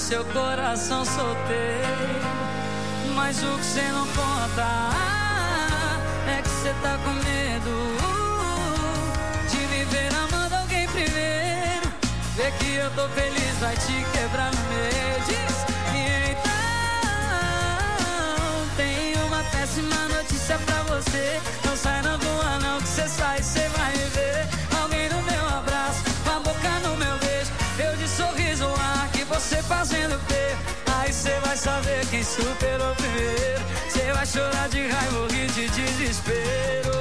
seu coração solteiro. Mas o que cê não conta é que cê tá com medo de me ver amando alguém primeiro. Vê que eu tô feliz, vai te quebrar no meio. Diz que então tem uma péssima notícia pra você. Não sai na rua não, que cê sai, cê vai me ver. Alguém no meu abraço, uma boca no meu beijo, eu de sorriso no ar, que você fazendo ver. Aí cê vai saber quem superou primeiro. Cê vai chorar de raiva, morrer de desespero.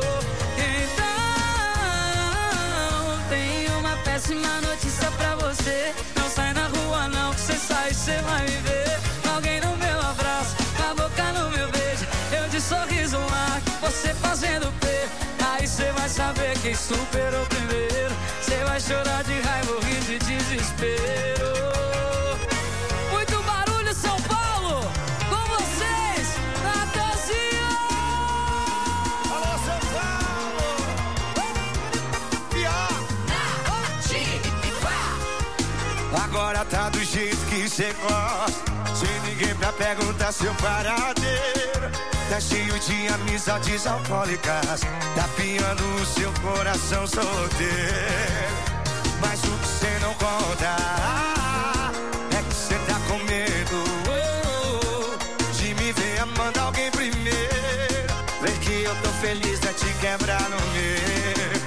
Então tem uma péssima notícia pra você. Não sai na rua não, que cê sai, cê vai me ver. Alguém no meu abraço, a boca no meu beijo, eu de sorriso no ar, que você fazendo P. Aí cê vai saber quem superou primeiro. Cê vai chorar de raiva, morrer de desespero. Muito barulho, São Paulo! Com vocês, Natanzinho! Alô, São Paulo! Agora tá do jeito que cê gosta, sem ninguém pra perguntar seu paradeiro. Tá cheio de amizades alcoólicas, tá piando o seu coração solteiro. Mas o que cê não conta é que cê tá com medo de me ver amando alguém primeiro. Vê que eu tô feliz de te quebrar no meio.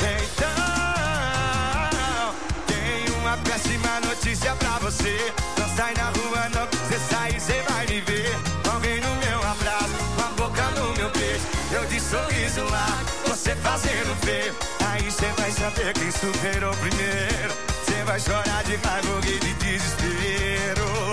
Então tem uma péssima notícia pra você. Não sai na rua não, cê sai, cê vai me ver. Alguém no meu abraço, uma boca no meu beijo, eu de sorriso lá, você fazendo feio. Aí cê vai saber quem superou primeiro. Cê vai chorar de raiva, morrer de desespero.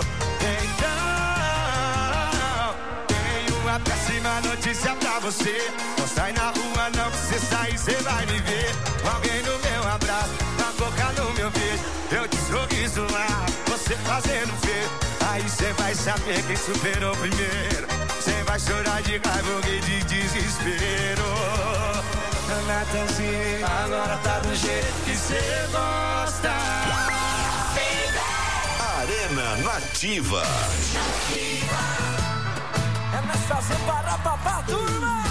Então tem uma péssima notícia pra você. Não sai na rua não, que cê sai, cê vai me ver. Alguém no meu abraço, uma boca no meu beijo, eu de sorriso lá, você fazendo feio. Aí cê vai saber quem superou primeiro. Cê vai chorar de raiva, morrer de desespero. Natanzinho, agora tá do jeito que cê gosta. Arena Nativa. É mais fácil para papá, turma.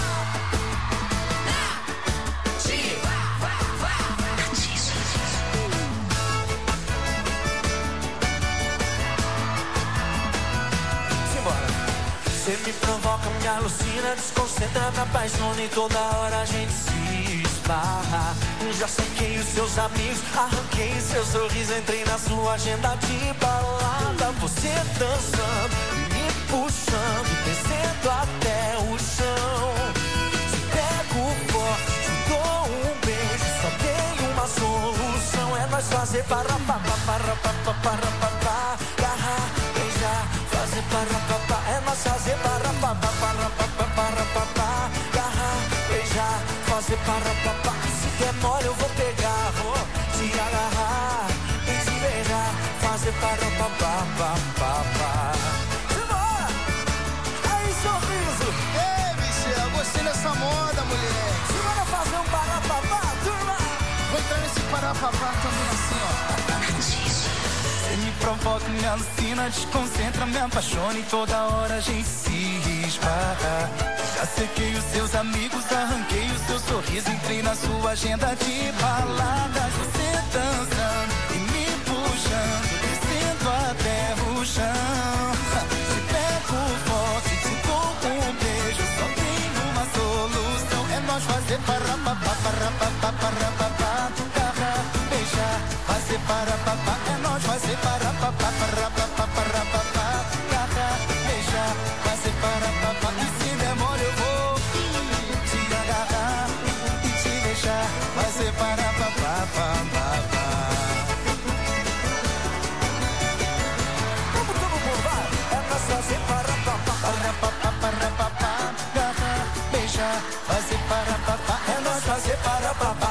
Cê me provoca, me alucina, desconcentra, me apaixona e toda hora a gente se esbarra. Já saquei os seus amigos, arranquei seu sorriso, entrei na sua agenda de balada. Você dançando, me puxando, descendo até o chão. Te pego forte, te dou um beijo, só tem uma solução. É nós fazer para beijar, fazer para papá, é nós fazer para papá, beijar, fazer para papá. Se der mole eu vou pegar, vou te agarrar e te beijar, fazer para papá. Simbora! Aí, sorriso! Ei, Michel, gostei dessa moda, mulher. Simbora fazer um para papá, turma! Vou entrar nesse para papá também assim, ó. Cê me provoca, me alucina, desconcentra, me apaixona e toda hora a gente se esbarra. Já sequei os seus amigos, arranquei o seu sorriso, entrei na sua agenda de baladas. Você dançando e me puxando, descendo até o chão. Te pego forte, te dou um beijo, só tem uma solução. É nós fazer para papá, beijar, fazer para papá. É nós fazer para papá, beijar, fazer para papá. E se demora eu vou te agarrar e te deixar, fazer para papá. Vamos todo mundo, vai! É nós fazer para papá, beijar, fazer para papá. É nós fazer para papá,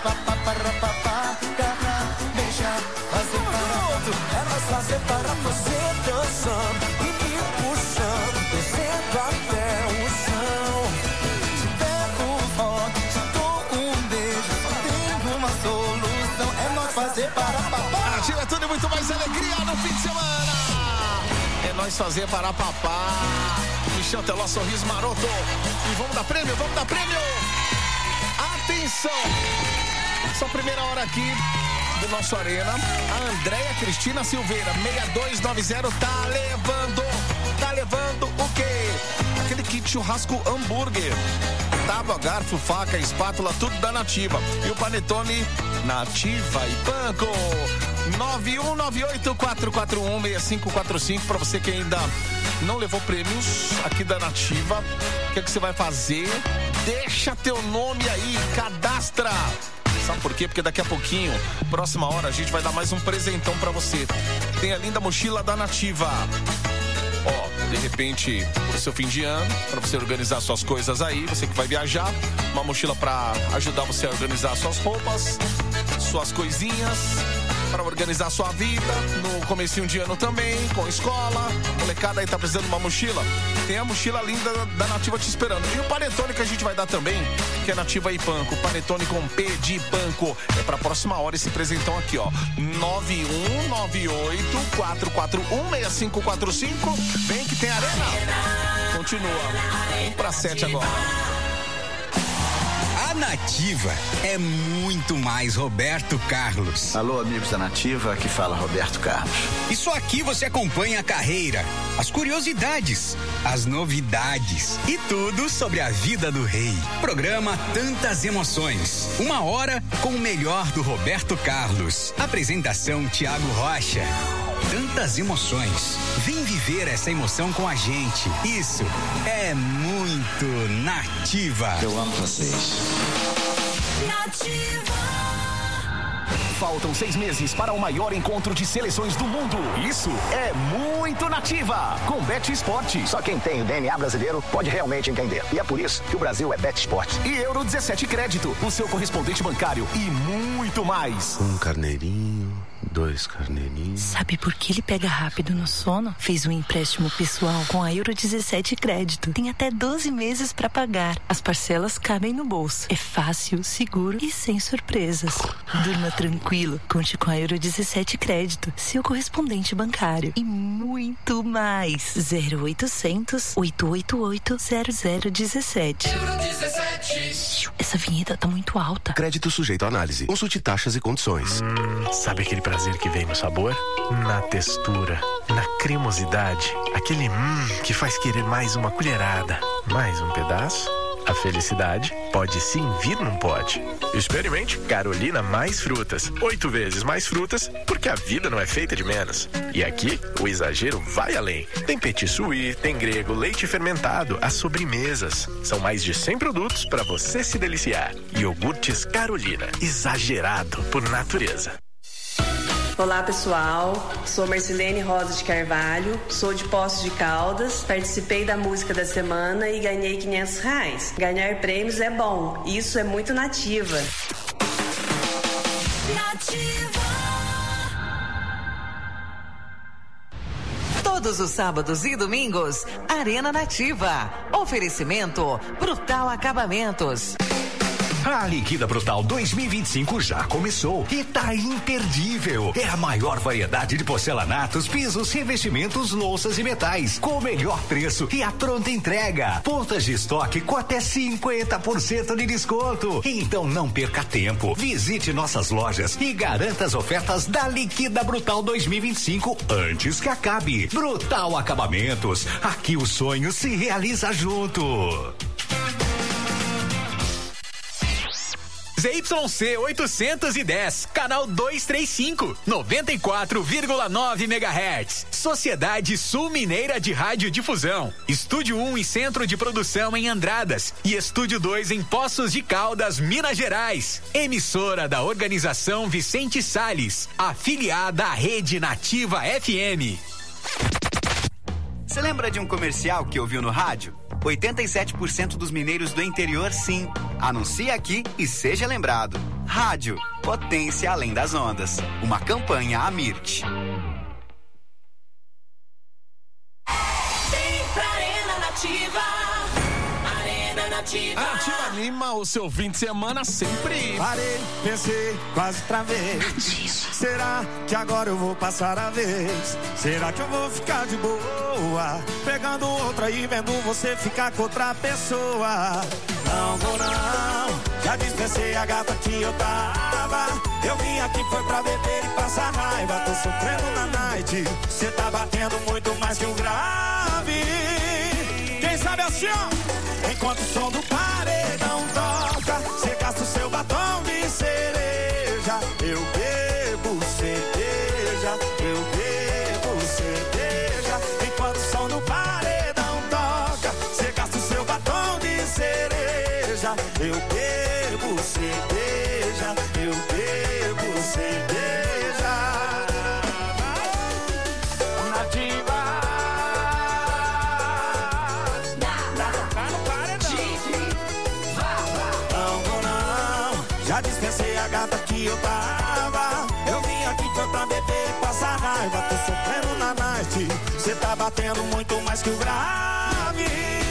beijar, fazer para outro. É nós fazer para você dançando e me puxando, descendo até o chão. Te pego forte, te dou um beijo, só tem uma solução. É nós fazer para papá. Ativa tudo e muito mais alegria no fim de semana. nós fazer para papá. Michel Teló, sorriso maroto. E vamos dar prêmio, vamos dar prêmio. Atenção. Essa primeira hora aqui do nosso Arena. A Andréia Cristina Silveira, 6290, tá levando o quê? Aquele kit churrasco hambúrguer. Tábua, garfo, faca, espátula, tudo da Nativa. E o panetone Nativa e Panko. 9198-441-6545. Pra você que ainda não levou prêmios aqui da Nativa, o que é que você vai fazer? Deixa teu nome aí, cadastra. Sabe por quê? Porque daqui a pouquinho, próxima hora, a gente vai dar mais um presentão pra você. Tem a linda mochila da Nativa. Ó, de repente, pro seu fim de ano, pra você organizar suas coisas aí, você que vai viajar, uma mochila pra ajudar você a organizar suas roupas, suas coisinhas, pra organizar sua vida, no comecinho de ano também, com escola, molecada aí tá precisando de uma mochila, tem a mochila linda da Nativa te esperando. E o panetone que a gente vai dar também, que é Nativa e Panko, panetone com P de Panko, é pra próxima hora esse presentão aqui, ó, 9198-441-6545, vem que tem Arena. Continua, 1/7 agora. A Nativa é muito mais Roberto Carlos. Alô, amigos da Nativa, aqui fala Roberto Carlos. E só aqui você acompanha a carreira, as curiosidades, as novidades e tudo sobre a vida do rei. Programa Tantas Emoções. 1 hora com o melhor do Roberto Carlos. Apresentação Thiago Rocha. Tantas emoções. Vem viver essa emoção com a gente. Isso é muito Nativa. Eu amo vocês. Nativa. Faltam 6 meses para o maior encontro de seleções do mundo. Isso é muito Nativa. Com Bet Esporte. Só quem tem o DNA brasileiro pode realmente entender. E é por isso que o Brasil é Bet Esporte. E Euro 17 Crédito, o seu correspondente bancário e muito mais. 1 carneirinho, 2 carneirinhos. Sabe por que ele pega rápido no sono? Fez um empréstimo pessoal com a Euro 17 Crédito. Tem até 12 meses para pagar. As parcelas cabem no bolso. É fácil, seguro e sem surpresas. Durma tranquilo. Conte com a Euro 17 Crédito, seu correspondente bancário. E muito mais. 0800 888 0017. Euro 17. Essa vinheta tá muito alta. Crédito sujeito à análise. Consulte taxas e condições. Sabe aquele prazer que vem no sabor? Na textura, na cremosidade. Aquele que faz querer mais uma colherada. Mais um pedaço? A felicidade pode sim vir num pote. Experimente Carolina Mais Frutas. 8 vezes mais frutas, porque a vida não é feita de menos. E aqui, o exagero vai além. Tem petit suí, tem grego, leite fermentado, as sobremesas. São mais de 100 produtos para você se deliciar. Iogurtes Carolina, exagerado por natureza. Olá pessoal, sou Marcilene Rosa de Carvalho, sou de Poços de Caldas, participei da música da semana e ganhei R$500. Ganhar prêmios é bom, isso é muito Nativa. Nativa. Todos os sábados e domingos, Arena Nativa. Oferecimento Brutal Acabamentos. A Liquida Brutal 2025 já começou e tá imperdível. É a maior variedade de porcelanatos, pisos, revestimentos, louças e metais, com o melhor preço e a pronta entrega. Pontas de estoque com até 50% de desconto. Então não perca tempo. Visite nossas lojas e garanta as ofertas da Liquida Brutal 2025 antes que acabe. Brutal Acabamentos. Aqui o sonho se realiza junto. ZYC 810, canal 235, 94,9 MHz. Sociedade Sul Mineira de Radiodifusão. Estúdio 1 e Centro de Produção em Andradas. E Estúdio 2 em Poços de Caldas, Minas Gerais. Emissora da Organização Vicente Salles. Afiliada à Rede Nativa FM. Você lembra de um comercial que ouviu no rádio? 87% dos mineiros do interior, sim. Anuncie aqui e seja lembrado. Rádio, potência além das ondas. Uma campanha Amirt. Vem pra Arena Nativa. Arena A Nativa anima o seu fim de semana sempre. Parei, pensei, quase travei. Será que agora eu vou passar a vez? Será que eu vou ficar de boa? Pegando outra e vendo você ficar com outra pessoa. Não vou não, já dispensei a gata que eu tava. Eu vim aqui foi pra beber e passar raiva. Tô sofrendo na night, cê tá batendo muito mais que um grave. Quem sabe assim, ó, enquanto o som do paredão toca, cê gasta o seu batom de cereja. Eu bebo cerveja, eu bebo cerveja. Enquanto o som do paredão toca, cê gasta o seu batom de cereja. Eu bebo cerveja, eu bebo cerveja. Nativa. Já dispensei a gata que eu tava. Eu vim aqui foi pra beber e passar raiva. Tô sofrendo na night, cê tá batendo muito mais que o grave.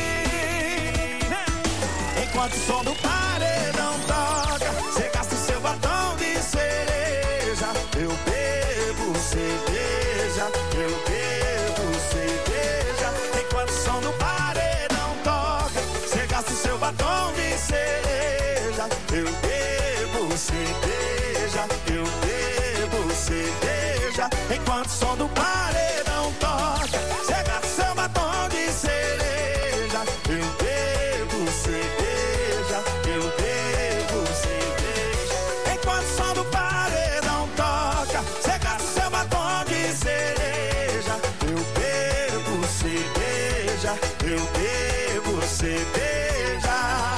Enquanto o som do paredão toca, cê gasta o seu batom de cereja. Eu bebo cerveja, eu bebo cerveja. Enquanto o som do paredão toca, cê gasta o seu batom de cereja. Eu bebo cerveja, eu bebo cerveja. Enquanto o som do paredão toca, cê gasta o seu batom de cereja. Eu bebo cerveja, eu bebo cerveja. Enquanto o som do paredão toca, cê gasta o seu batom de cereja. Eu bebo cerveja, eu bebo cerveja.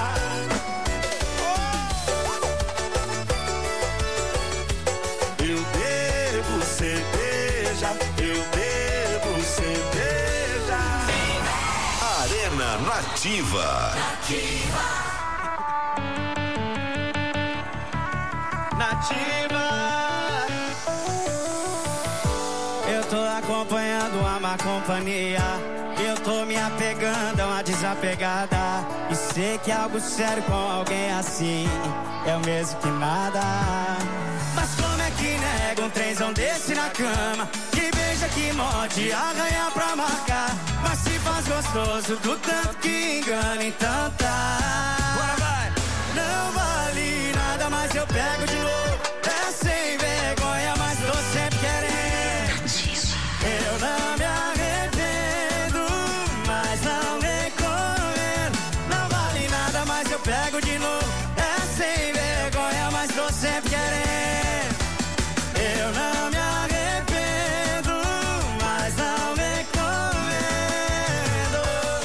Eu bebo cerveja, eu bebo cerveja. Arena Nativa. Nativa. Eu tô acompanhando a má companhia. Eu tô me apegando a uma desapegada. E sei que algo sério com alguém assim é o mesmo que nada. Mas como é que nega um trenzão desse na cama? Que beija, que morde, arranha pra marcar. Mas se faz gostoso do tanto que engana, então tá. Bora, vai! Não vale nada, mas eu pego de novo. É sem vergonha, mas tô sempre querendo. Eu não me arrependo, mas não recomendo. Não vale nada, mas eu pego de novo. É sem vergonha, mas tô sempre querendo. Eu não me arrependo, mas não recomendo.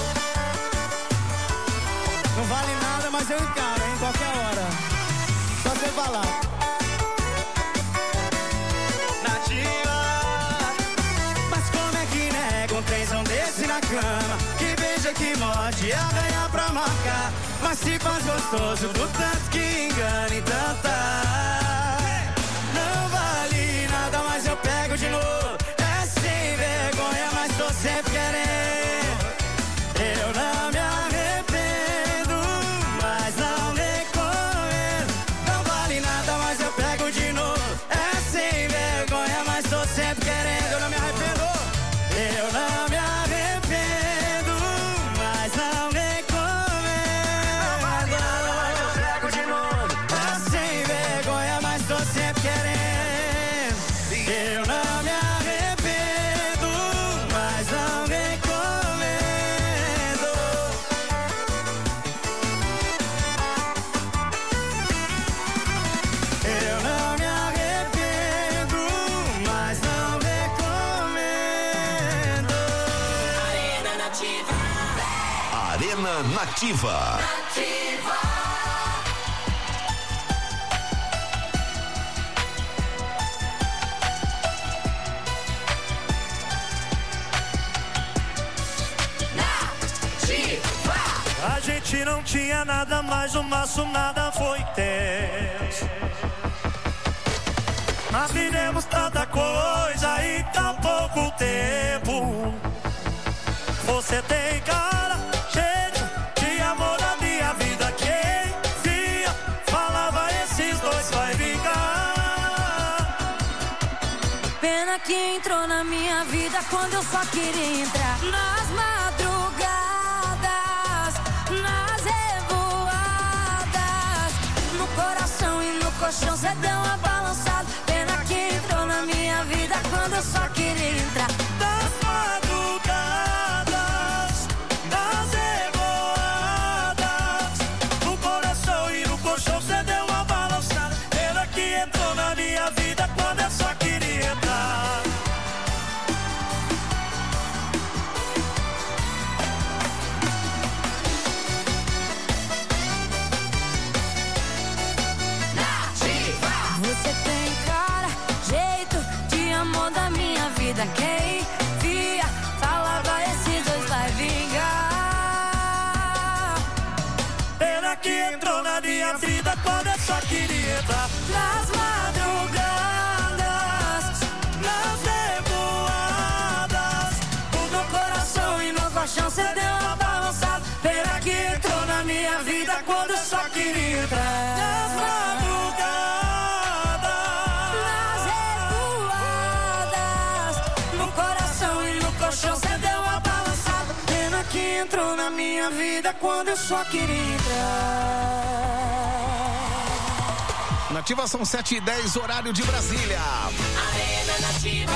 Não vale nada, mas eu encaro, em qualquer hora. Só você falar. Nativa. Mas como é que nega um trenzão desse na cama? Que beija, que morde, arranha pra marcar. Mas se faz gostoso do tanto que engana, então tá. Não vale nada, mas eu pego de novo. É sem vergonha, mas tô sempre querendo. Eu não me arrependo, mas não recomendo. Não vale nada, mas eu pego de novo. É sem vergonha, mas tô sempre querendo. Eu não me arrependo. Eu não me arrependo, mas não recomendo. Não vale nada, mas eu pego de novo. É sem vergonha, mas tô sempre querendo. Eu não me arrependo, mas não recomendo. Eu não me arrependo, mas não recomendo. Arena Nativa. Arena Nativa. A gente não tinha nada, mas o nosso nada foi tenso. Nós vivemos tanta coisa em tão pouco tempo. Você tem cara, cheio de amor na minha minha vida quando eu só queria entrar nas madrugadas, nas revoadas, no coração e no colchão cê deu uma balançada. Pena que entrou na minha vida quando eu só queria entrar nas madrugadas, nas revoadas, no coração e no colchão cê deu uma balançada. Pena que entrou na minha vida quando eu só queria entrar. Você tem cara, jeito de amor da minha vida. Quem via, falava esses dois vai vingar. Pena que entrou na minha vida quando eu só queria entrar nas madrugadas, nas revoadas, no coração e no colchão cê deu uma balançada. Pena que entrou na minha vida quando eu só queria entrar nas madrugadas, cê deu uma balançada. Pena que entrou na minha vida quando eu só queria entrar. Nativa são 7h10, horário de Brasília. Arena Nativa.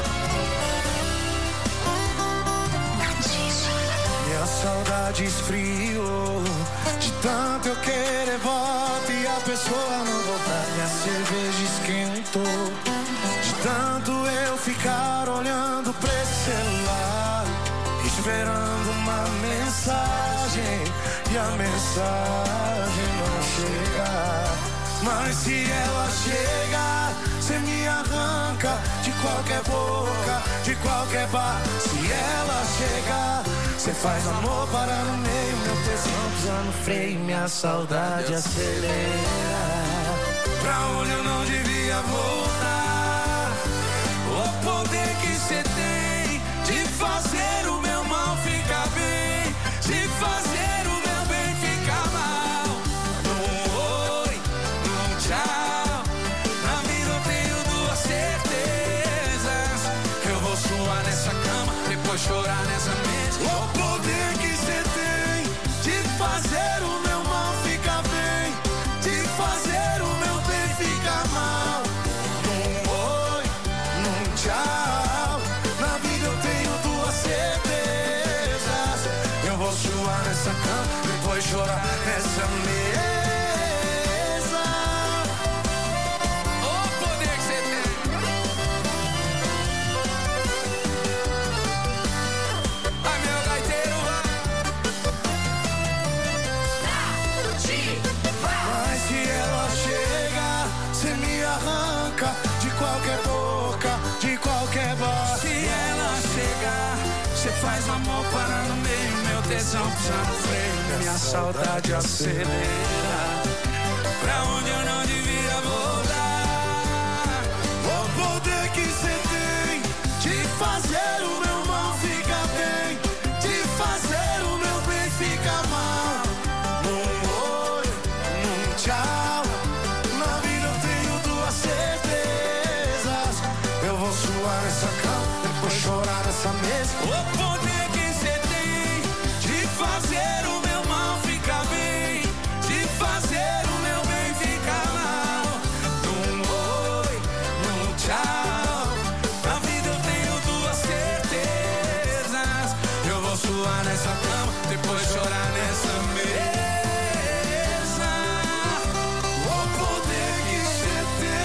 Minha saudade esfriou, de tanto eu querer volta e a pessoa não voltar. Minha cerveja esquentou, de tanto eu ficar olhando pra esse celular, esperando uma mensagem e a mensagem não chega. Mas se ela chegar, cê me arranca de qualquer boca, de qualquer bar. Se ela chegar, cê faz amor parar no meio, meu tesão pisa no freio, minha saudade acelera. Pra onde eu não devia voltar, o poder que cê tem de fazer o meu mal ficar bem, de fazer o meu bem ficar mal. Num oi, num tchau, na vida eu tenho duas certezas: eu vou suar nessa cama, depois chorar nessa mesa. O poder que cê tem de fazer o meu mal ficar bem, de fazer o meu bem ficar mal. Num oi, num tchau, na vida eu tenho duas certezas: eu vou suar nessa cama, depois chorar nessa mesa. O poder que cê tem. Ai, meu gaiteiro, mas se ela chega, cê me arranca de qualquer boca, de qualquer bar. Se ela chegar, cê faz amor parar no meio, meu tesão pisa no freio, minha saudade acelera. Pra onde eu não devia voltar, o poder que cê tem de fazer o meu mal ficar bem, de fazer o meu bem ficar mal. Num oi, num tchau, na vida eu tenho duas certezas: eu vou suar nessa cama, depois chorar nessa mesa. O poder que cê tem de fazer o meu mal ficar bem, de fazer o meu bem ficar mal. Num oi, num tchau, na vida eu tenho duas certezas: eu vou suar nessa cama, depois chorar nessa mesa. O poder que cê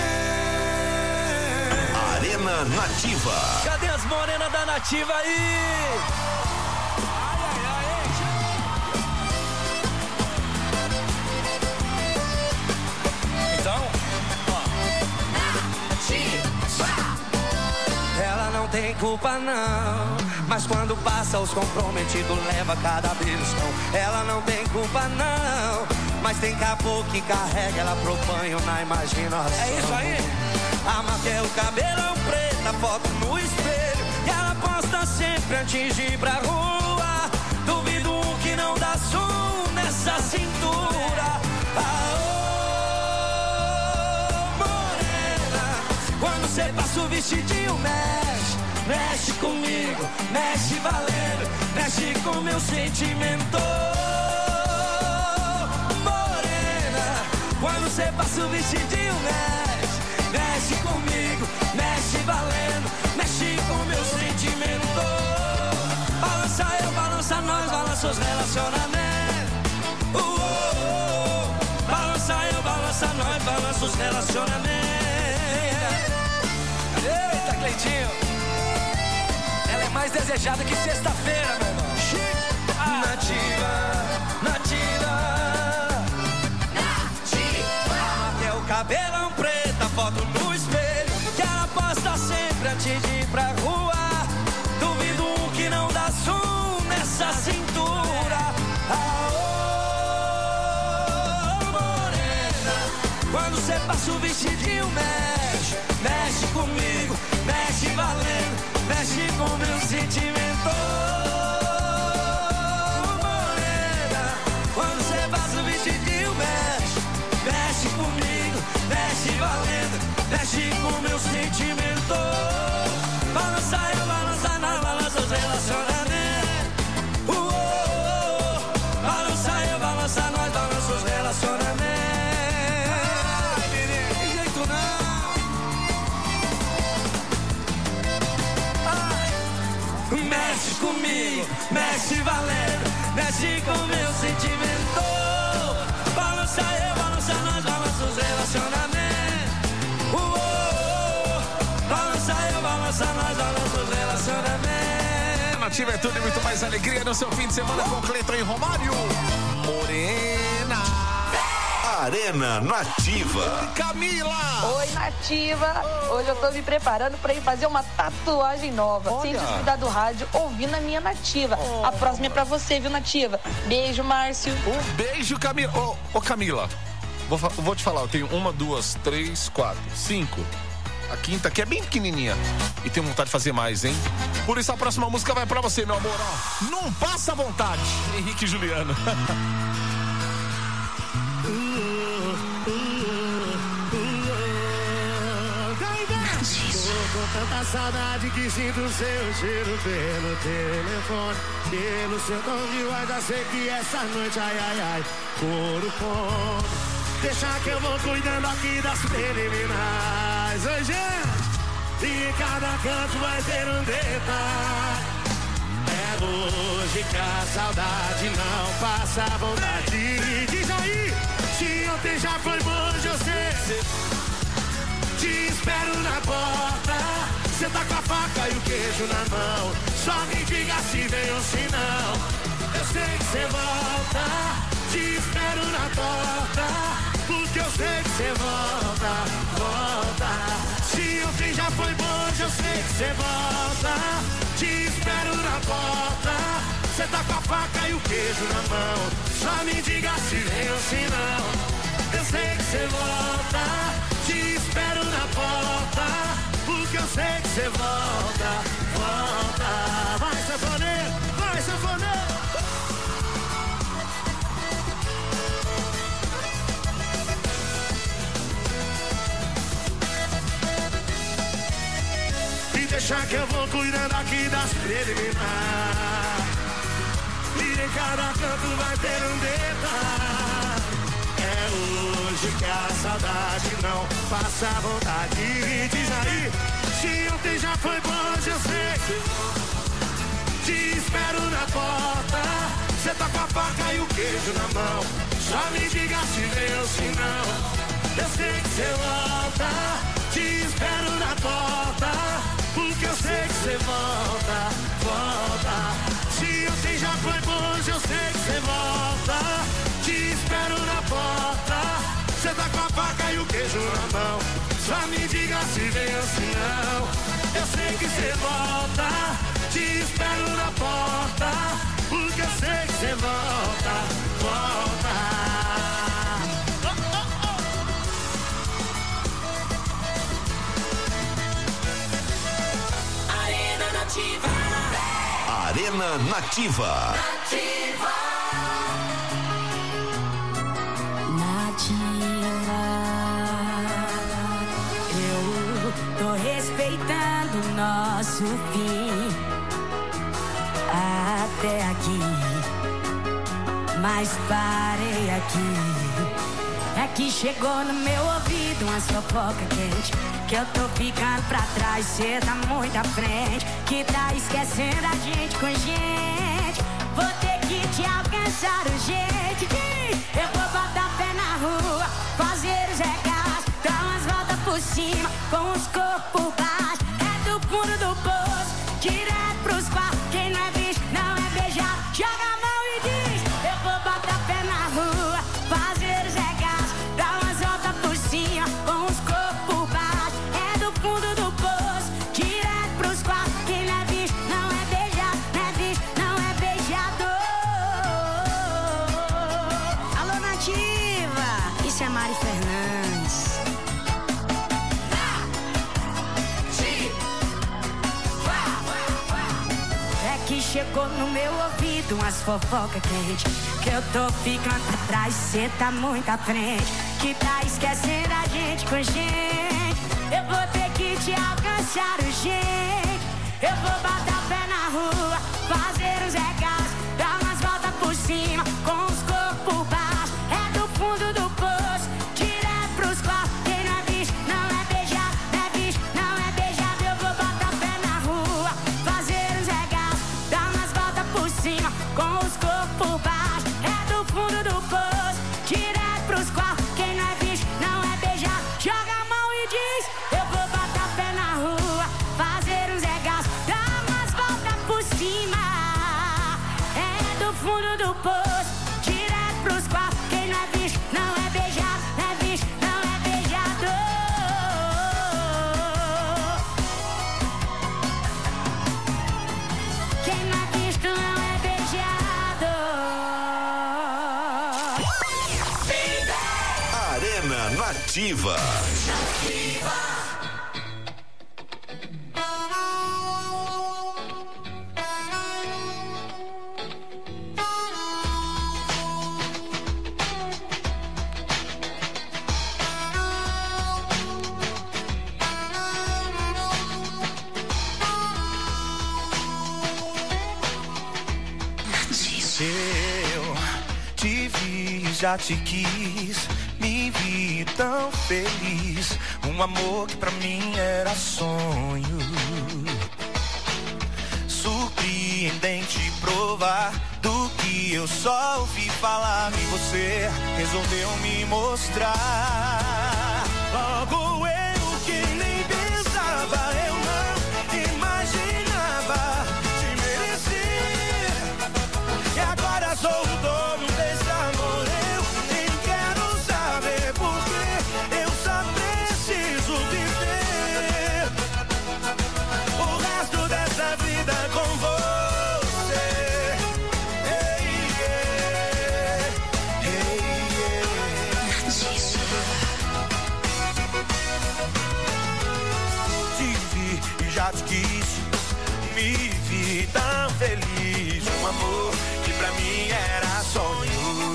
tem. Arena Nativa. Cadê as morenas da Nativa aí? Então, ela não tem culpa não, mas quando passa os comprometidos leva cada beliscão. Ela não tem culpa não, mas tem caboclo que carrega ela pro banho na imaginação. É isso aí. A marca é o cabelão preto, a foto no espelho, e ela posta sempre antes de ir pra rua. Duvido que não dá som nessa cintura. Aô, morena, quando cê passa o vestidinho mexe, mexe comigo, mexe valendo, mexe com meu sentimento. Morena, quando você passa o vestidinho, mexe comigo, mexe valendo, mexe com meu sentimento. Balança eu, balança nós, balança os relacionamentos. Balança eu, balança nós, balança os relacionamentos. Eita, Cleitinho, ela é mais desejada que sexta-feira, meu irmão. Nativa, nativa, nativa. Até o cabelão preto, a foto no espelho que ela posta sempre antes de ir pra rua. Duvido que não dá zoom nessa cintura. Quando você passa o vestidinho, mexe, mexe comigo, mexe valendo, mexe com meu sentimento. Morena, quando você passa o vestidinho, mexe, mexe comigo, mexe valendo, mexe com meu sentimento. Balança eu, balança nós, balança os relacionamentos. Balança eu, balança nós, balança os relacionamentos. Mexe comigo, mexe valendo, mexe com meu sentimento. Balança eu, balança nós, balança os relacionamentos. Balança eu, balança nós, balança os relacionamentos. Nativa é tudo e muito mais alegria no seu fim de semana com Cleiton e Romário. Morena. Arena Nativa. Camila. Oi, Nativa. Hoje eu tô me preparando pra ir fazer uma tatuagem nova. Sem descuidar do rádio, ouvindo a minha Nativa. A próxima é pra você, viu, Nativa? Beijo, Márcio. Beijo, Camila. Ô, Camila, vou te falar, eu tenho 1, 2, 3, 4, 5. A quinta aqui é bem pequenininha. E tenho vontade de fazer mais, hein? Por isso a próxima música vai pra você, meu amor. Ó, não passa vontade. Henrique e Juliano. Com tanta saudade que sinto o seu cheiro pelo telefone, pelo seu tom de voz, já sei que essa noite, ai, ai, ai, couro ponto. Deixa que eu vou cuidando aqui das preliminares. Oi, gente, e em cada canto vai ter um detalhe. É hoje que a saudade não passa a vontade. Diz aí, se ontem já foi bom, hoje eu sei. Te espero na porta, cê tá com a faca e o queijo na mão. Só me diga se vem ou se não. Eu sei que cê volta, te espero na porta, porque eu sei que cê volta, volta. Se ontem já foi bom, hoje eu sei que cê volta. Te espero na porta, cê tá com a faca e o queijo na mão. Só me diga se vem ou se não. Eu sei que cê volta, te espero na porta, porque eu sei que cê volta, volta. Vai, sanfoneiro, vai, sanfoneiro. E deixa que eu vou cuidando aqui das preliminares. E em cada canto vai ter um detalhe. É hoje que a saudade não passa a vontade. E diz aí, se ontem já foi bom, hoje eu sei. Te espero na porta, cê tá com a faca e o queijo na mão. Só me diga se vem ou se não. Eu sei que cê volta, te espero na porta, porque eu sei que cê volta, volta. Se ontem já foi bom, hoje eu sei que cê volta. Te espero na porta, cê tá com a faca e o queijo na mão. Só me diga se vem ou se não. Eu sei que cê volta, te espero na porta, porque eu sei que cê volta, volta. Arena Nativa. Arena Nativa. Eu tô respeitando o nosso fim. mas parei aqui. É que chegou no meu ouvido umas fofoca quente, que eu tô ficando pra trás, cê tá muito à frente, que tá esquecendo a gente com gente. Vou ter que te alcançar urgente. Eu vou botar pé na rua, fazer os regaços, dar umas voltas por cima, com os corpos baixos. É do fundo do poço, direto pros quartos. Quem não é bicho, não é beijado, joga a mão e diz: eu vou botar pé na rua, fazer os regaços, dar umas voltas por cima, com os corpos baixos. É do fundo do poço, direto pros quartos. Quem não é bicho, não é beijado, não é bicho, não é beijador. Alô, Nativa, isso é Mari Fernandes. É que chegou no meu ouvido umas fofoca quente, que eu tô ficando pra trás, cê tá muito à frente, que tá esquecendo a gente com gente. Eu vou ter que te alcançar urgente. Eu vou botar pé na rua, fazer os regaços, dar umas voltas por cima, com os corpos baixos. É do fundo do poço, direto pros quartos. Quem não é bicho, não é beijado, não é bicho, não é beijado. Eu vou botar pé na rua, fazer os regaços, dar umas voltas por cima, com os corpos baixos. É do fundo do poço, direto pros quartos. Quem não é bicho, não é beijado, joga a mão e diz: eu vou botar pé na rua, fazer os regaços, dar umas voltas por cima. É do fundo do poço, direto pros quartos. Quem não é bicho, não é beijado, não é bicho, não é beijador. Quem não é bicho, não é beijado. Arena Nativa. Eu te vi, já te quis, me vi tão feliz. Um amor que pra mim era sonho. Surpreendente provar do que eu só ouvi falar. E você resolveu me mostrar. Logo eu que nem pensava, eu não imaginava te merecer. E agora sou o dono desse amor. Eu nem quero saber porque eu só preciso viver o resto dessa vida com você. Hey, yeah. Hey, yeah. Te vi e já te quis, me vi tão feliz. Um amor que pra mim era sonho.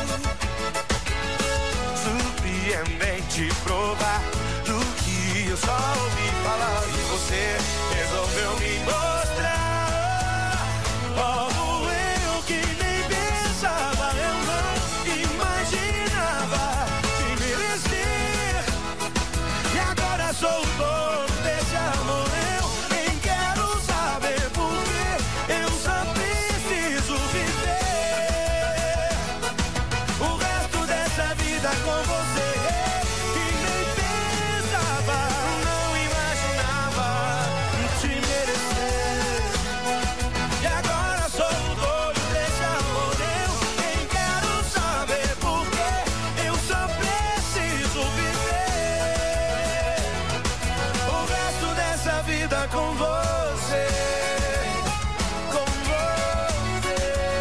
Surpreendente provar do que eu só ouvi falar. E você resolveu me mostrar. Logo eu que nem pensava, eu não imaginava te merecer. E agora sou o dono desse amor. Eu nem quero saber porque eu só preciso viver o resto dessa vida com você. E nem pensava, não imaginava te merecer. E agora sou o dono desse amor. Eu nem quero saber porque eu só preciso viver o resto dessa vida com você. Com você.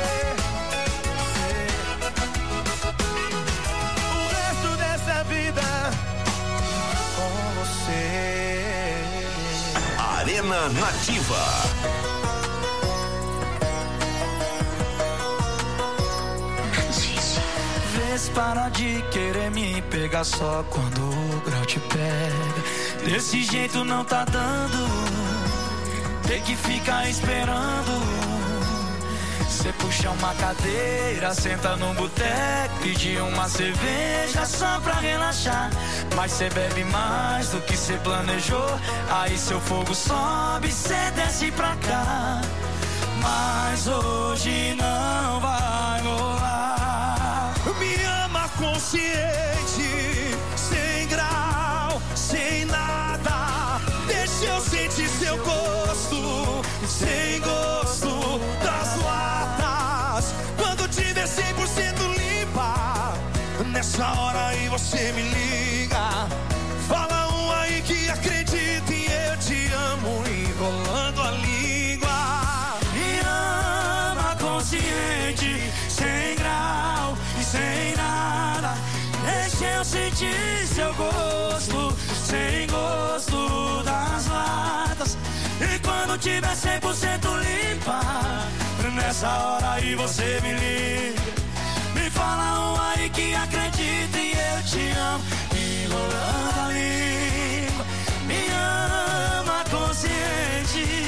O resto dessa vida com você. Arena Nativa. Vês para de querer me pegar só quando o grau te pega. Desse jeito não tá dando, ter que ficar esperando. Você puxa uma cadeira, senta num boteco, pede uma cerveja só pra relaxar. Mas cê bebe mais do que cê planejou, aí seu fogo sobe, cê desce pra cá. Mas hoje não vai rolar. Me ama consciente, sem grau, sem nada. Deixa eu sentir seu gosto, sem gosto das latas. Quando tiver 100% limpa, nessa hora aí você me liga. Fala um aí que acredita em eu te amo, enrolando a língua. Me ama consciente, sem grau e sem nada. Deixa eu sentir seu gosto, sem gosto das latas. E quando tiver 100% limpa, nessa hora aí você me liga. Me fala um aí que acredita e eu te amo, enrolando a língua. Me ama consciente.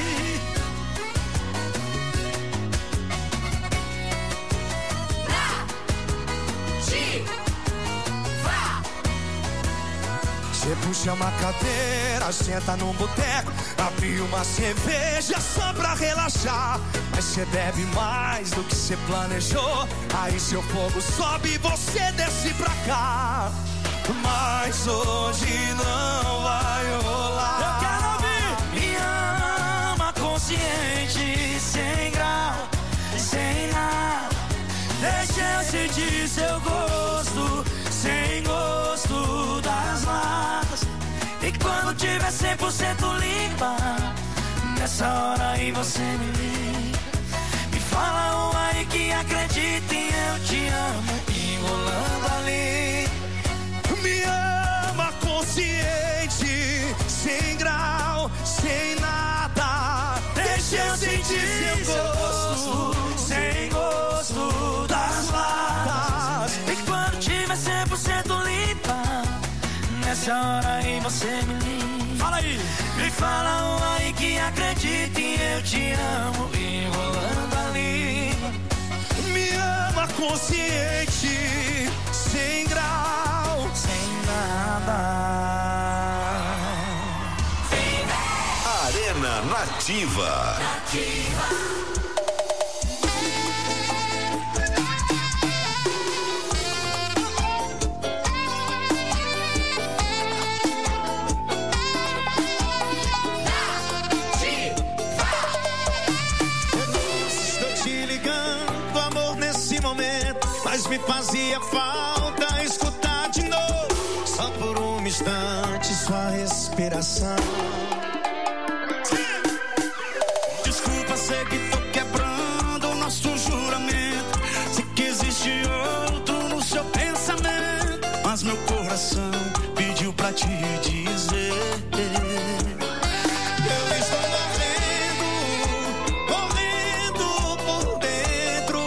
Você puxa uma cadeira, senta num boteco, abre uma cerveja só pra relaxar. Mas você bebe mais do que você planejou, aí seu fogo sobe e você desce pra cá. Mas hoje não vai rolar. Eu quero ouvir. Me ama consciente, sem grau, sem nada. Deixa eu sentir seu gosto, sem gosto das latas. E quando tiver 100% limpa, nessa hora aí você me liga. Me fala um aí que acredita em eu te amo, enrolando a língua. Me ama consciente, sem grau, sem nada. Deixa eu sentir seu gosto, sem gosto das latas. E quando tiver 100% limpa, nessa hora aí você me liga. Fala aí. Me fala um aí que acredita em eu te amo, enrolando a língua. Me ama consciente, sem grau, sem nada. Arena Nativa. Mas me fazia falta escutar de novo, só por um instante, sua respiração. Desculpa, sei que tô quebrando o nosso juramento. Sei que existe outro no seu pensamento, mas meu coração pediu pra te dizer: eu estou morrendo por dentro.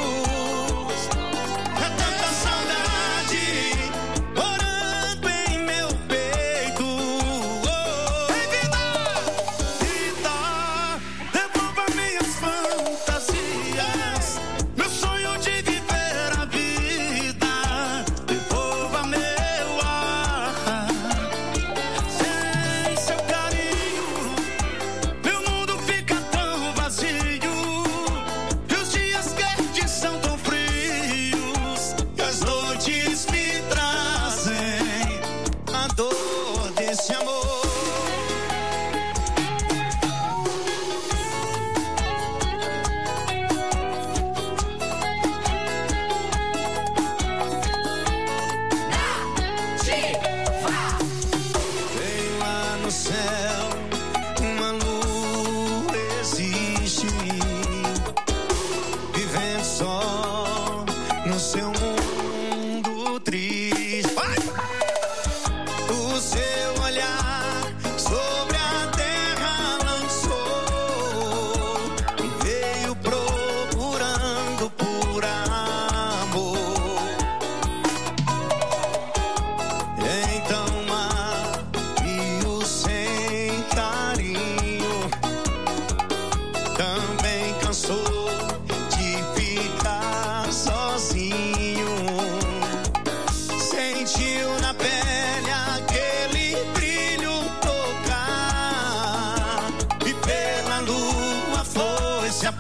foi se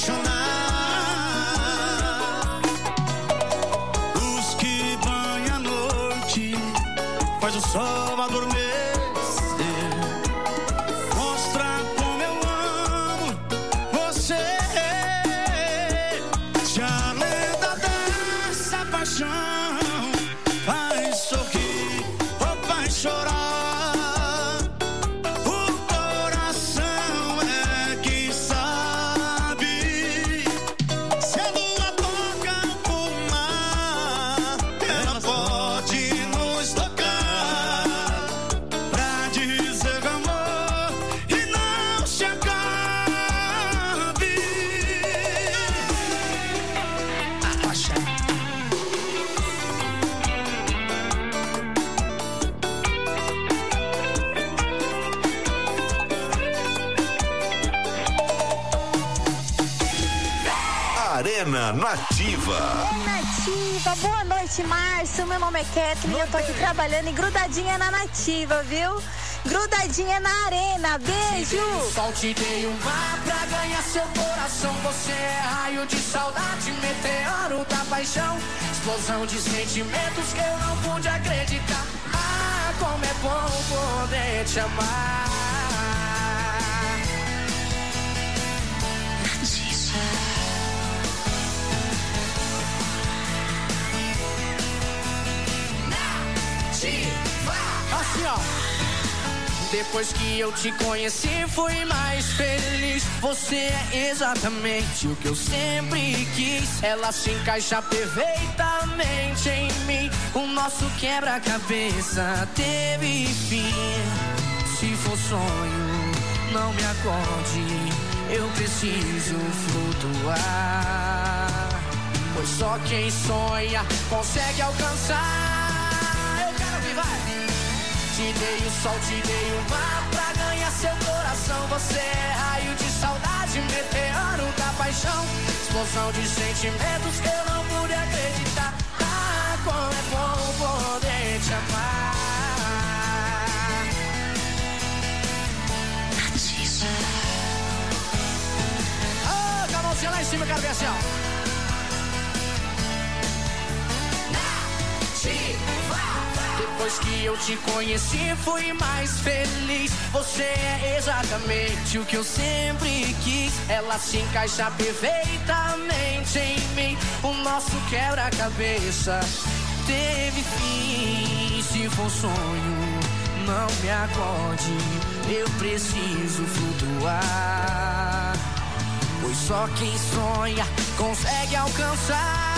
apaixonar. Luz que banha a noite, faz o sol adormecer. Mostra como eu amo você. Se a lenda dessa paixão faz sorrir ou faz chorar, Arena Nativa. Nativa, boa noite, Márcio. Meu nome é Kathleen, eu tô aqui trabalhando e grudadinha na Nativa, viu? Grudadinha na Arena, beijo! Sol te dei um mar pra ganhar seu coração. Você é raio de saudade, meteoro da paixão. Explosão de sentimentos que eu não pude acreditar. Ah, como é bom poder te amar. Assim, ó. Depois que eu te conheci, fui mais feliz. Você é exatamente o que eu sempre quis. Ela se encaixa perfeitamente em mim. O nosso quebra-cabeça teve fim. Se for sonho, não me acorde. Eu preciso flutuar. Pois só quem sonha consegue alcançar. Te dei o sol, te dei o mar pra ganhar seu coração. Você é raio de saudade, meteoro da paixão. Explosão de sentimentos que eu não pude acreditar. Ah, como é bom poder te amar. Oh, com a mãozinha lá em cima, eu quero ver assim, ó. Depois que eu te conheci, fui mais feliz. Você é exatamente o que eu sempre quis. Ela se encaixa perfeitamente em mim. O nosso quebra-cabeça teve fim. Se for sonho, não me acorde. Eu preciso flutuar. Pois só quem sonha consegue alcançar.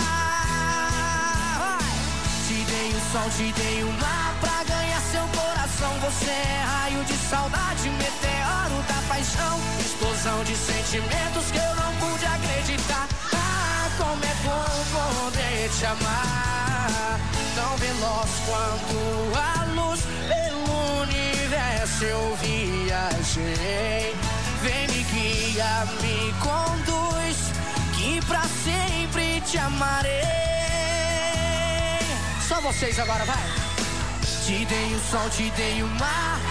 Te dei o sol, te dei o mar pra ganhar seu coração. Você é raio de saudade, meteoro da paixão. Explosão de sentimentos que eu não pude acreditar. Ah, como é bom poder te amar. Tão veloz quanto a luz pelo universo eu viajei. Vem, me guia, me conduz, que pra sempre te amarei. Só vocês agora, vai. Te dei o sol, te dei o mar.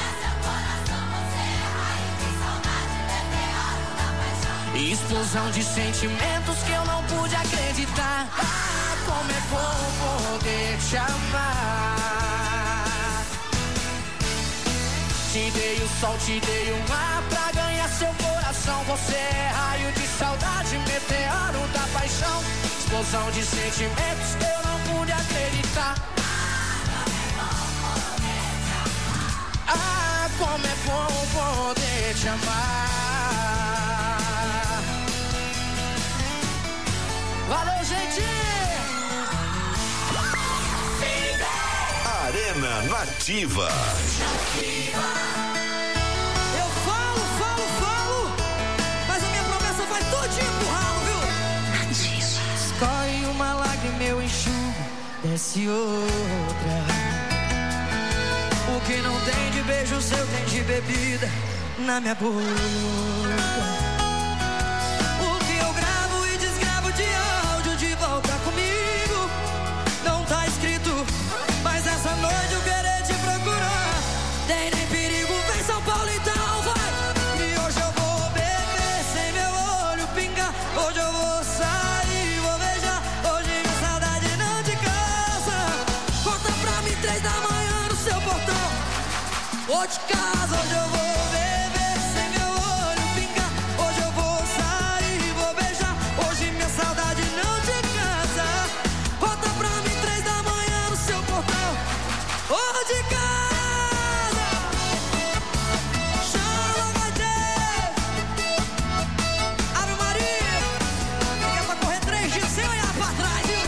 Explosão de sentimentos que eu não pude acreditar. Ah, como é bom poder te amar. Te dei o sol, te dei o mar pra ganhar seu coração. Você é raio de saudade, meteoro da paixão. Explosão de sentimentos que eu não pude acreditar. Ah, como é bom poder te amar. Valeu, gente! Arena Nativa. Eu falo, mas a minha promessa vai todinha pro ralo, viu? Escorre uma lágrima, eu enxugo, desce outra. O que não tem de beijo seu tem de bebida na minha boca. O que eu gravo e desgravo de áudio de volta comigo não tá escrito, mas essa noite eu querer te procurar. Tem nem perigo, vem São Paulo então, vai. E hoje eu vou beber Vou de casa, hoje eu vou beber sem meu olho pingar. Hoje eu vou sair, vou beijar. Hoje minha saudade não te cansa. Volta pra mim 3 da manhã no seu portão. Vou de casa. Chama, vai ter. Ave Maria. Fica pra correr 3 dias sem olhar pra trás, viu?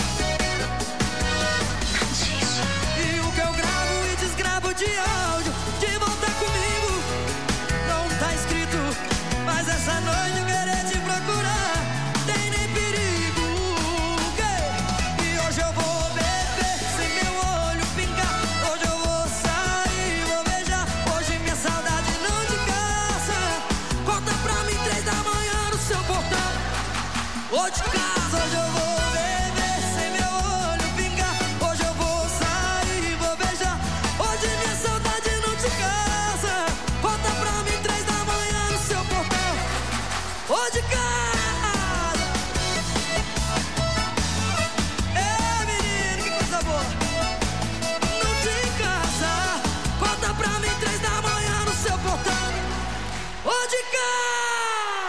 E o que eu gravo e desgravo de áudio, de volta comigo, não tá escrito. Mas essa noite querer te procurar, tem nem perigo. E hoje eu vou beber sem meu olho pingar. Hoje eu vou sair, vou beijar. Hoje minha saudade não te caça. Conta pra mim 3 da manhã no seu portão. Vou de casa, hoje eu vou beber sem meu olho pingar. Hoje eu vou sair, vou beijar. Hoje minha saudade não te caça. Conta pra mim 3 da manhã no seu portão. Vou de casa. Menino, que coisa boa. Não te caça. Conta pra mim 3 da manhã no seu portão. Vou de casa.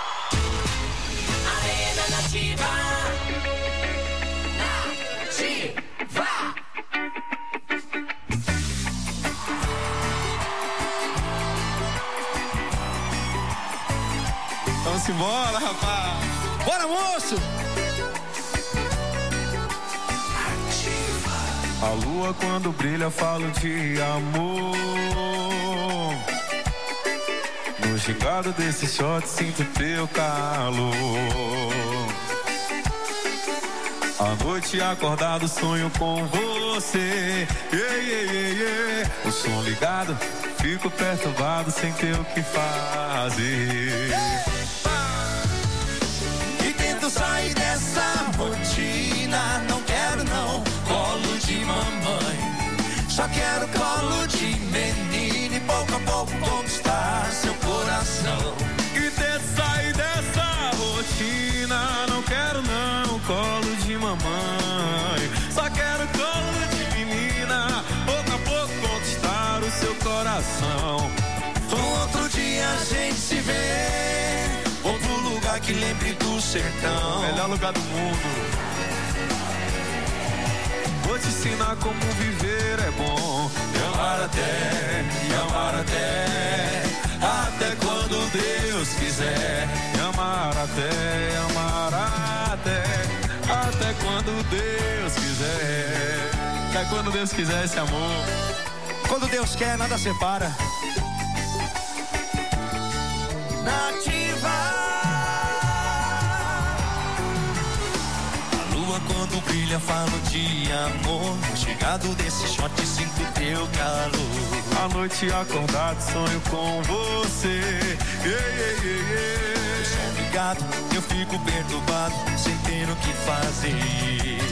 Arena Nativa. Vamos embora, rapaz. Bora, moço! A lua quando brilha eu falo de amor. No gingado desse shot sinto teu calor. À noite acordado sonho com você. O som ligado, fico perturbado sem ter o que fazer. E tento sair dessa rotina. Não quero não colo de mamãe. Só quero colo de menino e pouco a pouco conquistar seu coração. E tento sair dessa rotina. Não quero não colo de mamãe. Só quero colo de menina. Pouco a pouco conquistar o seu coração. Um outro dia a gente se vê. Outro lugar que lembre do sertão. Melhor lugar do mundo. Vou te ensinar como viver é bom. E amar até quando Deus quiser. E amar até quando Deus quiser. Até quando Deus quiser esse amor. Quando Deus quer, nada separa. Nativa. Quando brilha falo de amor. Chegado desse shot sinto teu calor. À noite acordado sonho com você. O som ligado, eu fico perturbado sem ter o que fazer.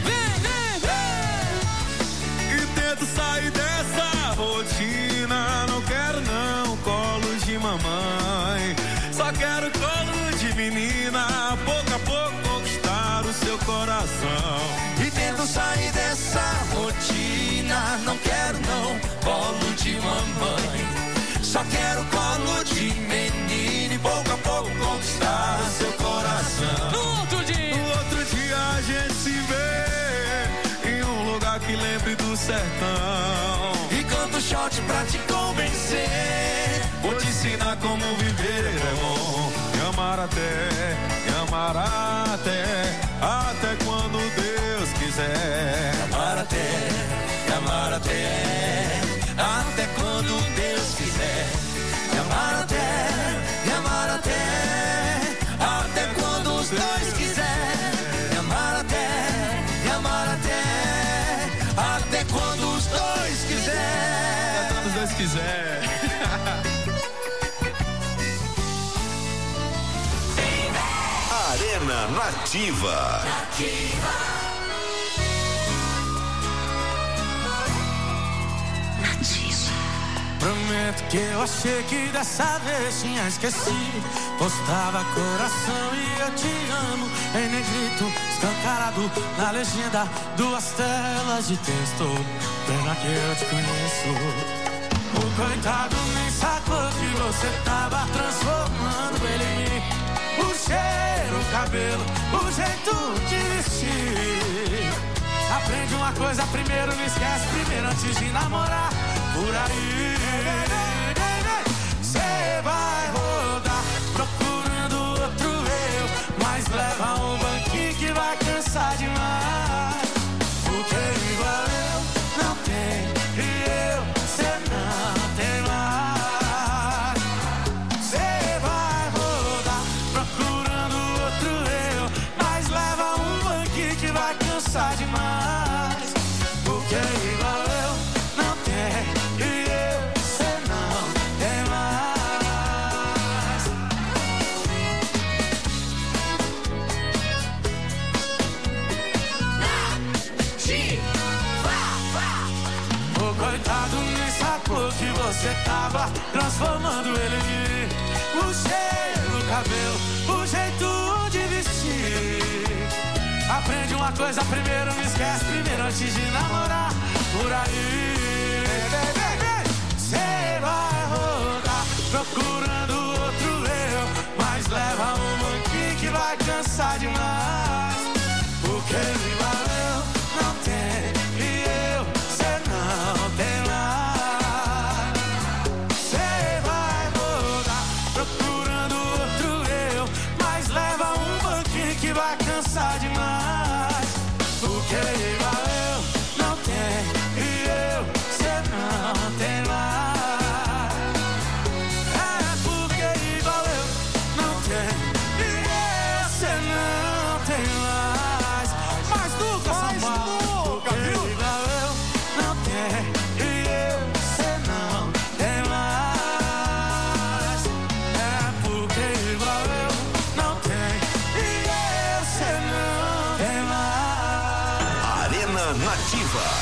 E tento sair dessa rotina. Não quero não colo de mamãe. Só quero colo de menina. Pouco a pouco conquistar o seu coração. E tento sair dessa rotina. Não quero não colo de mamãe. Só quero colo de menino e pouco a pouco conquistar o seu coração. No outro dia a gente se vê em um lugar que lembre do sertão. E canto shot pra te convencer. Vou te ensinar como viver é bom. E amar até quando Deus quiser. E amar até quando Deus quiser. E amar até quando os dois quiser. E amar até quando os dois quiser. Até quando os dois quiser. Arena Nativa. Prometo que eu achei que dessa vez tinha esquecido. Postava coração e eu te amo em negrito, escancarado na legenda, 2 telas de texto. Pena que eu te conheço. coitado nem sacou que você tava transformando ele em mim. O cheiro, o cabelo, o jeito de vestir. Aprende uma coisa primeiro, não esquece primeiro antes de namorar. Por aí cê vai rodar procurando outro eu, mas leva um banquinho que vai cansar demais. Porque igual eu não tem e eu cê não tem mais. Cê vai rodar procurando outro eu, mas leva um banquinho que vai cansar demais. Porque igual eu não tem e eu cê não tem mais. O coitado nem sacou que você tava transformando ele em mim. O cheiro, o cabelo, o jeito de vestir. Aprende uma coisa primeiro, não esquece primeiro antes de namorar. Por aí cê vai rodar procurando outro eu, mas leva um banquinho que vai cansar demais. Porque igual eu não tem e eu cê não tem mais. Cê vai rodar procurando outro eu, mas leva um banquinho que vai cansar demais. Porque igual eu não tem e eu cê não tem mais. É porque igual eu não tem e eu cê não tem mais. Mas nunca, porque igual eu não tem e eu cê não tem mais. É porque igual eu não tem e eu cê não tem mais. Arena Nativa.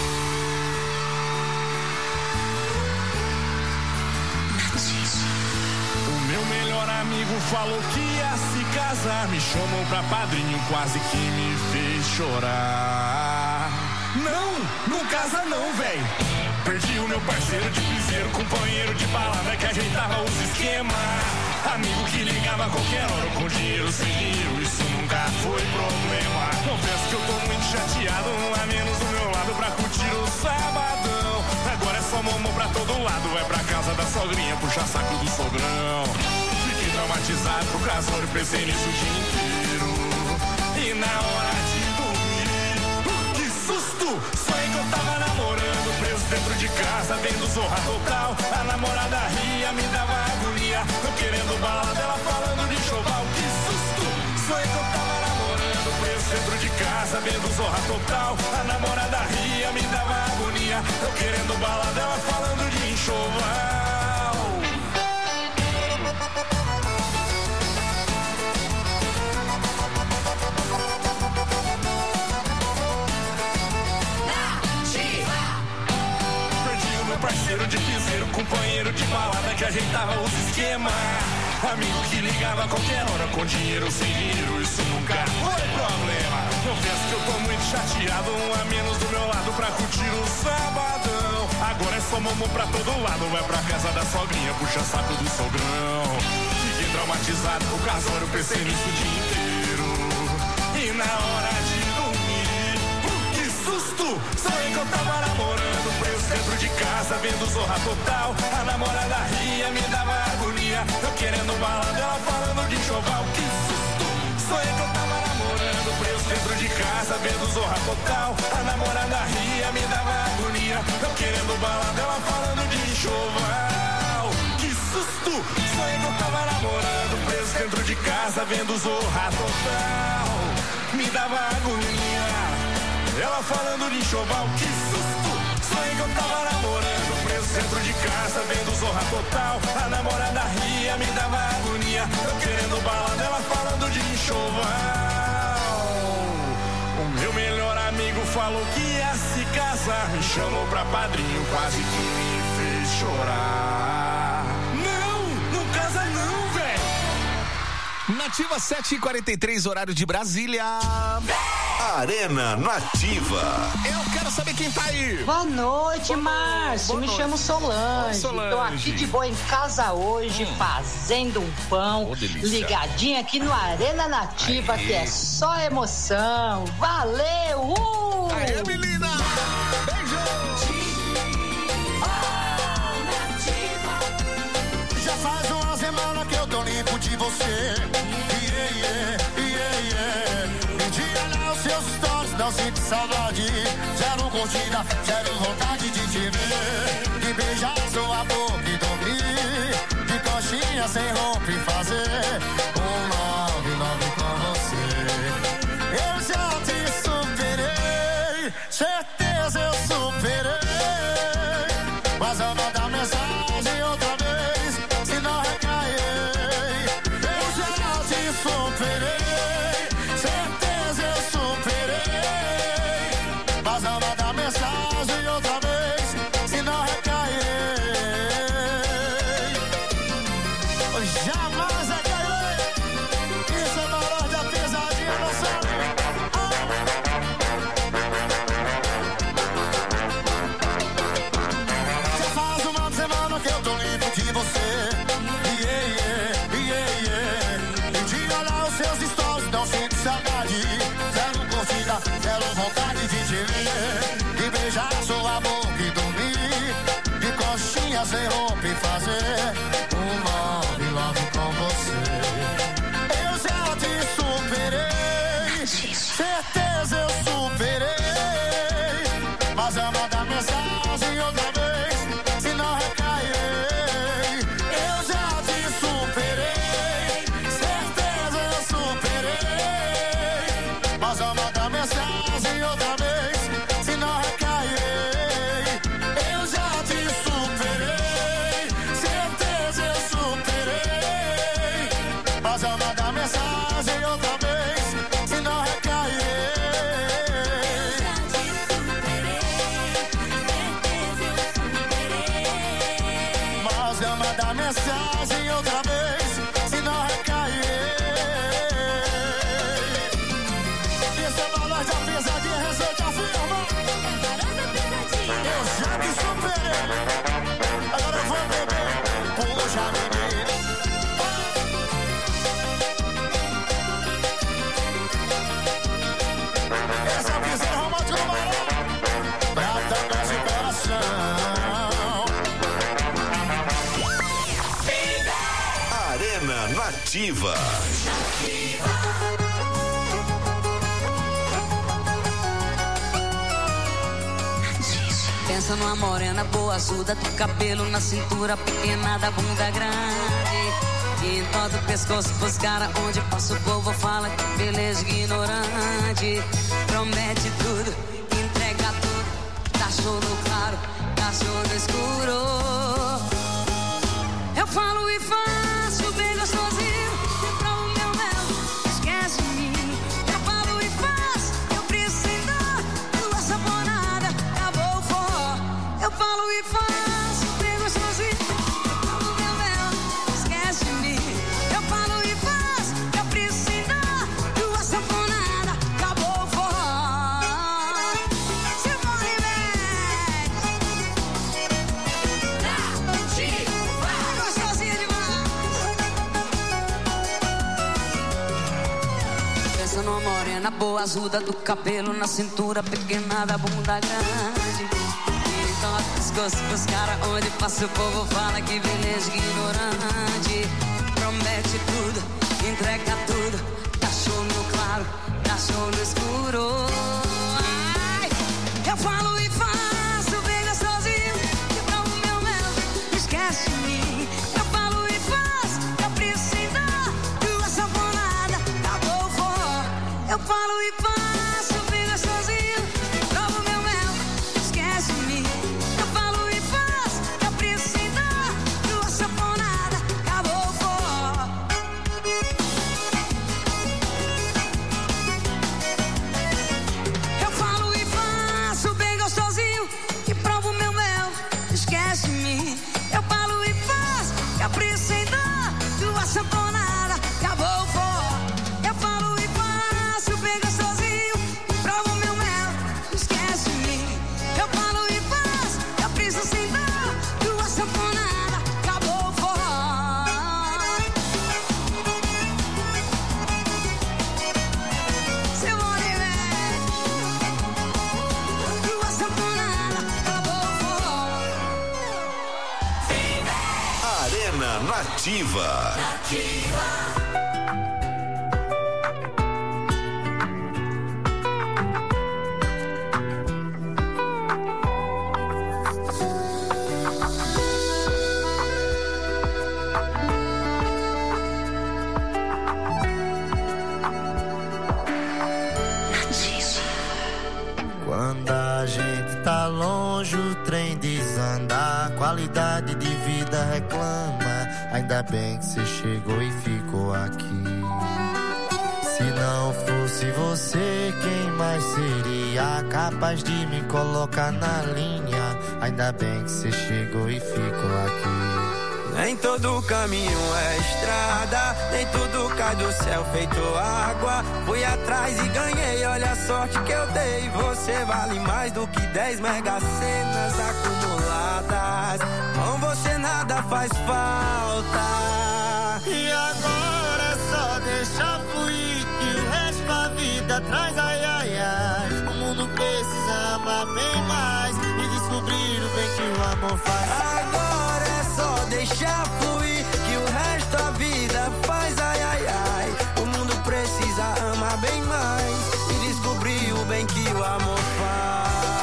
O meu melhor amigo falou que ia se casar, me chamou pra padrinho, quase que me fez chorar. Não casa não, véi. Perdi o meu parceiro de piseiro, companheiro de balada que ajeitava os esquemas. Amigo que ligava a qualquer hora com dinheiro, sem dinheiro, isso nunca foi problema. Confesso que eu tô muito chateado, não há menos do meu lado pra curtir o sabadão. Agora é só mamão pra todo lado, vai pra casa da sogrinha, puxa saco do sogrão. Fiquei traumatizado pro casório, pensei nisso o dia inteiro. E na hora de dormir, que susto! Sonhei que eu tava namorando, preso dentro de casa, vendo Zorra Total. A namorada ria, me dava agonia, eu querendo balada, ela falando de enxoval. Que susto! Sonhei que eu tava namorando, preso dentro de casa, vendo Zorra Total. A namorada ria, me dava agonia, eu querendo balada, ela falando de enxoval. Parceiro de piseiro, companheiro de balada que ajeitava os esquemas. Amigo que ligava a qualquer hora com dinheiro, sem dinheiro, isso nunca foi problema. Confesso que eu tô muito chateado, um a menos do meu lado pra curtir o sabadão. Agora é só mamão pra todo lado, vai pra casa da sogrinha, puxa saco do sogrão. Fiquei traumatizado com o casório, pensei nisso o dia inteiro. E na hora de dormir, que susto! Sonhei que eu tava namorando, preso dentro de casa, vendo Zorra Total. A namorada ria, me dava agonia, eu querendo balada, ela falando de enxoval. Que susto! Sonhei que eu tava namorando, preso dentro de casa, vendo Zorra Total. A namorada ria, me dava agonia, eu querendo balada, ela falando de enxoval. Que susto! Sonhei que eu tava namorando, preso dentro de casa, vendo Zorra Total. Me dava agonia, ela falando de enxoval. Que susto! Sonhei que eu tava namorando, preso dentro de casa, vendo Zorra Total. A namorada ria, me dava agonia, eu querendo balada, ela falando de enxoval. O meu melhor amigo falou que ia se casar, me chamou pra padrinho, quase que me fez chorar. Não casa não, velho. Nativa 7h43, horário de Brasília. Arena Nativa. Eu quero saber quem tá aí. Boa noite, Márcio. Me chamo Solange. Tô aqui de boa em casa hoje, fazendo um pão. Ligadinha aqui no Arena Nativa, que é só emoção. Valeu! Aê, menina! Beijo! Já faz uma semana que eu tô limpo de você. De olhar os seus stories, não sinto saudade. Zero curtida, zero vontade de te ver. De beijar sua boca e dormir. De coxinha sem roupa e fazer um love com você. Eu já te superei, certeza eu superei. Mas eu não dá mensagem outra vez, se não recairei. Eu já te superei. Mensagem outra vez, se não recairei. Jamais recairei. Isso é valor da pesadinha, não sabe? Já faz uma semana que eu tô limpo de você. E de olhar os seus stories, não sinto saudade. Zero curtida, zero vontade de te ver. Beijar sua boca e dormir. De coxinha sem roupa e fazer um love com você. Eu já te superei, certeza eu superei. Mas eu mandar mensagem outra vez, se não recairei. Eu já te superei, certeza eu superei. Mas eu mandar mensagem outra vez, se não recairei. Mensagem outra vez, se não recairei. Mas eu mandar mensagem outra vez, se não recairei. Isso é valor da pesadinha, receita firma. Eu já te superei. Agora eu vou beber, puxa menina. Essa piscina romântica no Maré, pra tocar de coração. Arena Nativa. Pensa numa morena boa, azul do cabelo na cintura, pequena da bunda grande. E em todo o pescoço pros caras, onde passa o povo fala que beleza ignorante. Promete tudo, entrega tudo, dá show no claro, dá show no escuro. Eu falo e faço bem gostosinho, e provo meu mel, esquece de mim. Eu falo e faço, eu preciso dar tua saponada, acabou o forró. Eu falo e faço bem gostosinho, e provo meu mel, esquece de mim. Eu falo e faço, eu preciso dar tua saponada, acabou o forró. Se morre, gostosinha demais. Pensa numa morena boa, azuda do cabelo na cintura, pequena da bunda grande. Então a pescoço pros caras, onde passa o povo fala que beleza ignorante. Promete tudo, entrega tudo, dá show no claro, dá show no escuro. Ai, eu falo e faço bem gostosinho, que provo meu mel, esquece de mim. Eu falo e faço, eu preciso dar tua saponada, acabou o forró. Eu falo e faço bem gostosinho, provo meu mel, esquece de mim. Eu falo e faço, eu preciso dar tua saponada, acabou o forró. Eu falo e faço bem gostosinho, que provo meu mel, esquece de mim. Eu falo e faço, eu preciso dar tua saponada, acabou o forró. Eu falo e faço bem gostosinho. Nativa. Quando a gente tá longe, o trem desanda, qualidade de vida reclama. Ainda bem que você chegou e ficou aqui. Se não fosse você, quem mais seria capaz de me colocar na linha? Ainda bem que você chegou e ficou aqui. Nem todo caminho é estrada, nem tudo cai do céu feito água. Fui atrás e ganhei, olha a sorte que eu dei. Você vale mais do que 10 mega-senas acumuladas. Com você nada faz falta. E agora é só deixar fluir, que o resto da vida traz ai ai ai. O mundo precisa amar bem mais e descobrir o bem que o amor faz. Agora é só deixar fluir, que o resto da vida faz ai ai ai. O mundo precisa amar bem mais e descobrir o bem que o amor faz.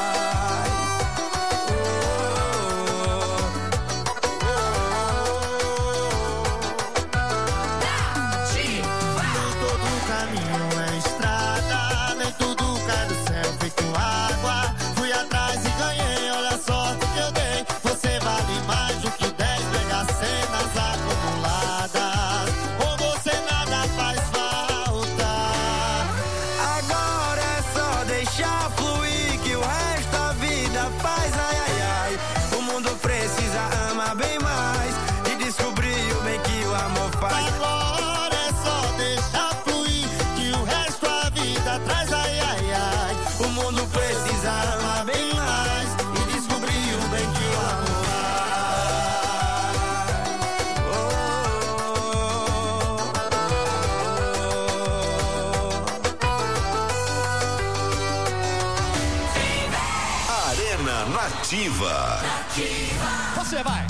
Nem todo caminho é estrada, nem tudo cai do céu feito água. Fui atrás e ganhei, olha a sorte que eu dei. Você vale mais do que 10 mega-senas acumuladas. Com você nada faz falta. Agora é só deixar fluir, que o resto da vida faz ai ai ai. O mundo precisa amar bem mais e descobrir o bem que o amor faz. Agora é só deixar fluir, que o resto da vida traz ai ai ai. O mundo precisa amar bem mais e descobrir o bem que o amor Arena Nativa. Você vai.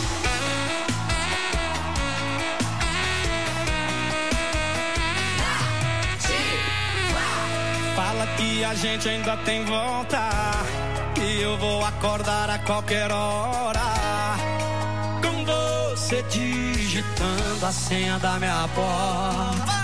Fala que a gente ainda tem volta e eu vou acordar a qualquer hora com você digitando a senha da minha porta.